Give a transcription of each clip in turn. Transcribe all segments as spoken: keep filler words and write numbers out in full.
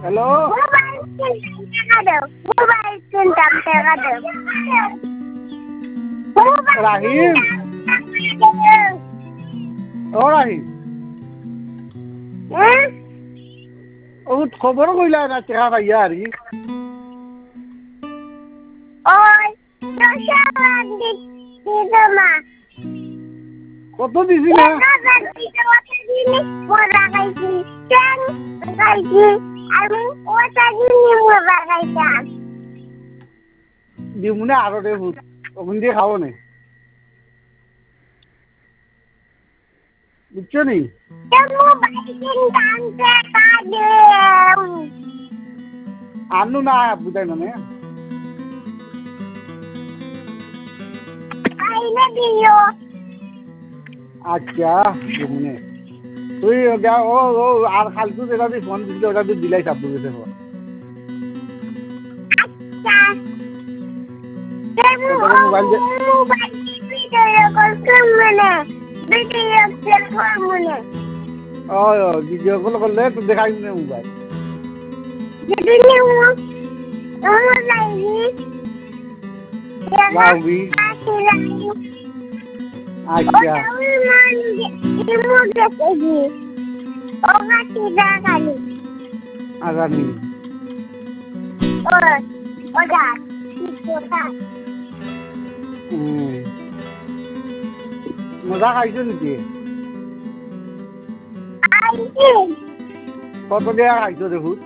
hello রাহিম ও রাহিম ও খবর কইলা না টেকা পাইয়া আরি ওই দশাবান দিদমা কত দিছি না মজা খাইছি ট্যাং খাইছি আমি ওটা দিনই মজা খাইতাম দিমুনে আরো দে ভূত ওখান দিয়ে খাবো নে বুঝছো নি আনু না বুঝাই মানে আচ্ছা দিমুনে তুই ও ও আর খালতু যেটা তুই ফোন দিছিল ওটা তুই দিলাই চাপ বুঝেছে মোবাইল ও ভিডিও কল করলে তুই দেখাই নে মোবাইল লাউবি আচ্ছা আগামী মজা খাইছো নাকি কত দেয়া খাইছো দেখুন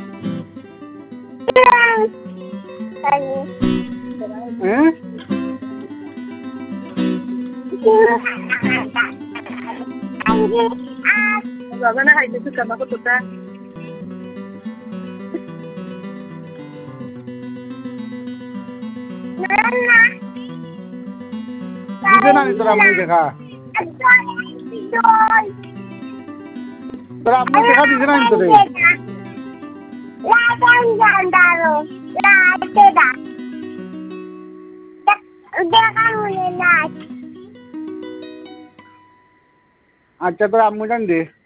হ্যাঁ বাবা না খাইতেছি কাবা কতটা দিবে না তোরা আমি দেখা তোরা আমি দেখা দিছে না তোরে আচ্ছা তোরা আম্মু জান দে